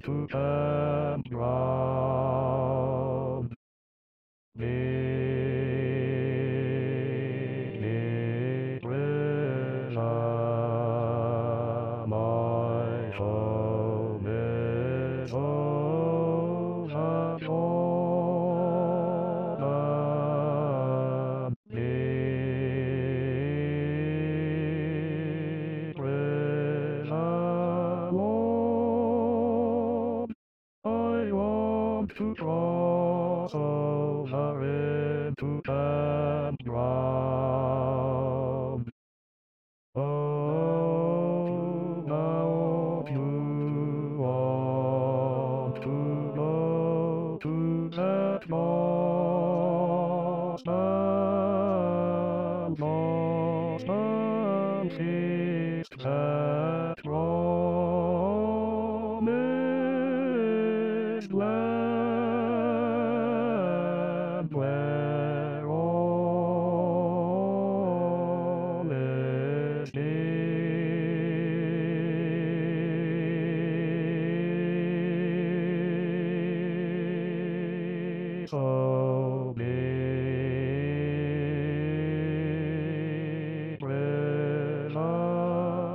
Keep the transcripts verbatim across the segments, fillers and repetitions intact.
into campground. Visit Reza, my soul is all at home. Visit Reza, Lord. I want to cross over into campground. Oh, now you want to go to that lost and lost and seek that promised land where all is near. So be praise the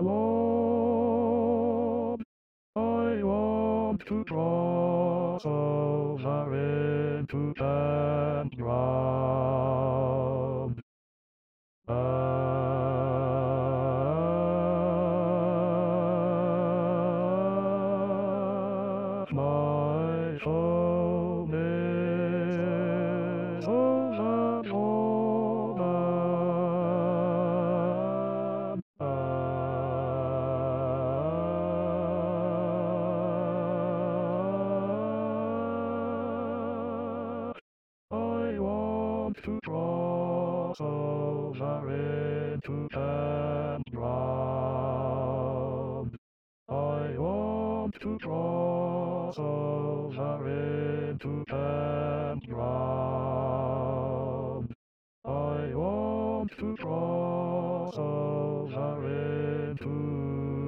Lord. I want to cross over into campground. Ah, my soul is all at home. Ah, I want to cross over into campground. I want to cross over into campground. I want to cross over into